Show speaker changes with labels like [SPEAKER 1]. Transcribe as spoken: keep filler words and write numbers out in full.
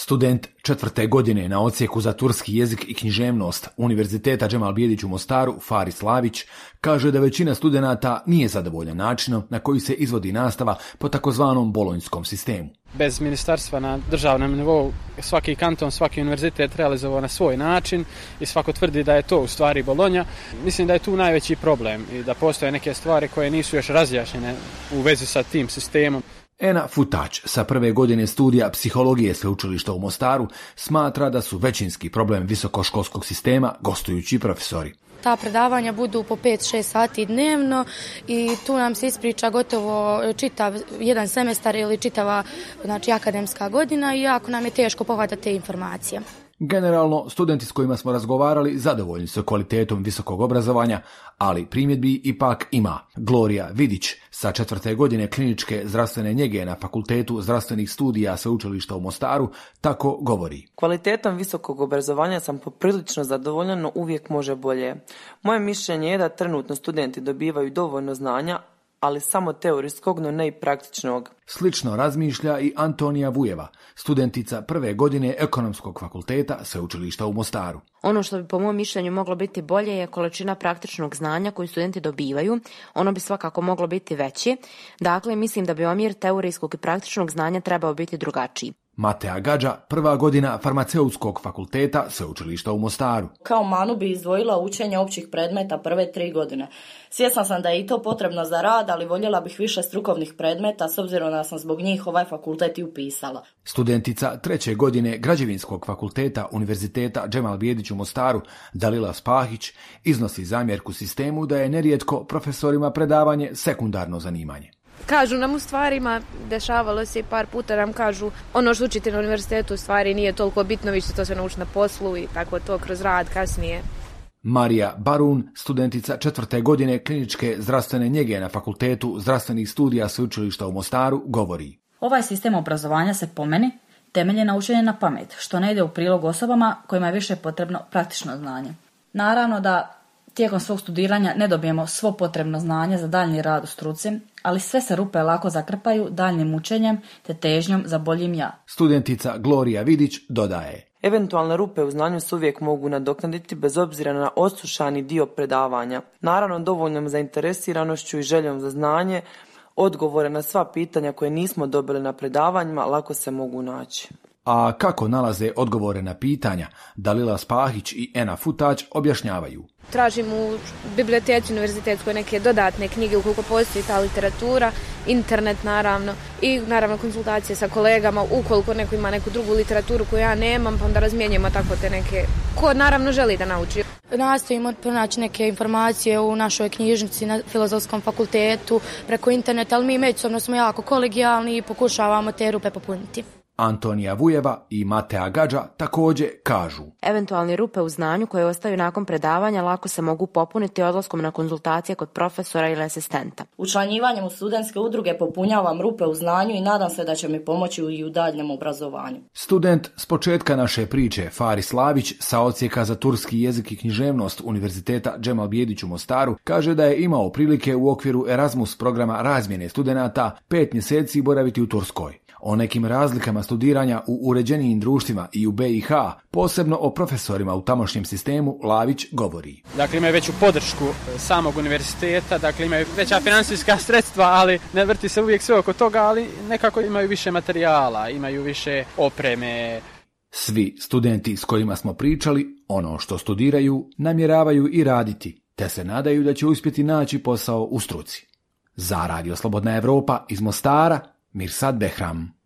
[SPEAKER 1] Student četvrte godine na odsjeku za turski jezik i književnost Univerziteta Džemalbijedić u Mostaru, Faris Slavić, kaže da većina studenata nije zadovoljan načinom na koji se izvodi nastava po takozvanom bolonjskom sistemu.
[SPEAKER 2] Bez ministarstva na državnom nivou svaki kanton, svaki univerzitet realizovao na svoj način i svako tvrdi da je to u stvari Bolonja. Mislim da je tu najveći problem i da postoje neke stvari koje nisu još razjašnjene u vezi sa tim sistemom.
[SPEAKER 1] Ena Futać sa prve godine studija psihologije sveučilišta u Mostaru smatra da su većinski problem visokoškolskog sistema gostujući profesori.
[SPEAKER 3] Ta predavanja budu po pet šest sati dnevno i tu nam se ispriča gotovo čitav jedan semestar ili čitava znači, akademska godina i jako nam je teško pohvatati te informacije.
[SPEAKER 1] Generalno, studenti s kojima smo razgovarali zadovoljni su kvalitetom visokog obrazovanja, ali primjedbi ipak ima. Gloria Vidić sa četvrte godine kliničke zdravstvene njege na Fakultetu zdravstvenih studija sveučilišta u Mostaru tako govori.
[SPEAKER 4] Kvalitetom visokog obrazovanja sam poprilično zadovoljna, no uvijek može bolje. Moje mišljenje je da trenutno studenti dobivaju dovoljno znanja, ali samo teorijskog, no ne i praktičnog.
[SPEAKER 1] Slično razmišlja i Antonija Vujeva, studentica prve godine Ekonomskog fakulteta sveučilišta u Mostaru.
[SPEAKER 5] Ono što bi po mom mišljenju moglo biti bolje je količina praktičnog znanja koju studenti dobivaju. Ono bi svakako moglo biti veće. Dakle, mislim da bi omjer teorijskog i praktičnog znanja trebao biti drugačiji.
[SPEAKER 1] Matea Gađa, prva godina Farmaceutskog fakulteta sveučilišta u Mostaru.
[SPEAKER 6] Kao manu bi izdvojila učenje općih predmeta prve tri godine. Svjesna sam da je i to potrebno za rad, ali voljela bih više strukovnih predmeta s obzirom da sam zbog njih ovaj fakultet i upisala.
[SPEAKER 1] Studentica treće godine Građevinskog fakulteta Univerziteta Džemalbijedić u Mostaru, Dalila Spahić, iznosi zamjerku sistemu da je nerijetko profesorima predavanje sekundarno zanimanje.
[SPEAKER 7] Kažu nam u stvarima, dešavalo se i par puta nam kažu ono što učite na univerzitetu u stvari nije toliko bitno, vi ćete to sve naučiti na poslu i tako to kroz rad kasnije.
[SPEAKER 1] Marija Barun, studentica četvrte godine kliničke zdravstvene njege na Fakultetu zdravstvenih studija sveučilišta u Mostaru, govori.
[SPEAKER 8] Ovaj sistem obrazovanja se po meni temelji na učenju na pamet, što ne ide u prilog osobama kojima je više potrebno praktično znanje. Naravno da tijekom svog studiranja ne dobijemo svo potrebno znanje za daljnji rad u struci, ali sve se rupe lako zakrpaju daljnjim učenjem te težnjom za boljim ja.
[SPEAKER 1] Studentica Gloria Vidić dodaje.
[SPEAKER 4] Eventualne rupe u znanju se uvijek mogu nadoknaditi bez obzira na odslušani dio predavanja. Naravno, dovoljnom zainteresiranošću i željom za znanje, odgovore na sva pitanja koje nismo dobili na predavanjima lako se mogu naći.
[SPEAKER 1] A kako nalaze odgovore na pitanja, Dalila Spahić i Ena Futać objašnjavaju.
[SPEAKER 7] Tražim u biblioteci univerzitetskoj neke dodatne knjige ukoliko postoji ta literatura, internet naravno i naravno konsultacije sa kolegama ukoliko neko ima neku drugu literaturu koju ja nemam, pa onda razmijenjamo tako te neke, ko naravno želi da nauči.
[SPEAKER 3] Nastojimo pronaći neke informacije u našoj knjižnici na Filozofskom fakultetu preko interneta, ali mi međusobno smo jako kolegijalni i pokušavamo te rupe popuniti.
[SPEAKER 1] Antonija Vujeva i Matea Gađa također kažu.
[SPEAKER 5] Eventualne rupe u znanju koje ostaju nakon predavanja lako se mogu popuniti odlaskom na konzultacije kod profesora ili asistenta.
[SPEAKER 6] Učlanjivanjem u studentske udruge popunjavam rupe u znanju i nadam se da će mi pomoći i u daljnjem obrazovanju.
[SPEAKER 1] Student s početka naše priče, Faris Slavić, sa odsjeka za turski jezik i književnost Univerziteta Džemalbijedić u Mostaru, kaže da je imao prilike u okviru Erasmus programa razmjene studenata pet mjeseci boraviti u Turskoj. O nekim razlikama studiranja u uređenijim društvima i u B i H, posebno o profesorima u tamošnjem sistemu, Lavić govori.
[SPEAKER 2] Dakle, imaju veću podršku samog univerziteta, dakle imaju veća financijska sredstva, ali ne vrti se uvijek sve oko toga, ali nekako imaju više materijala, imaju više opreme.
[SPEAKER 1] Svi studenti s kojima smo pričali, ono što studiraju, namjeravaju i raditi, te se nadaju da će uspjeti naći posao u struci. Za Radio Slobodna Evropa iz Mostara, Mirsad Behram.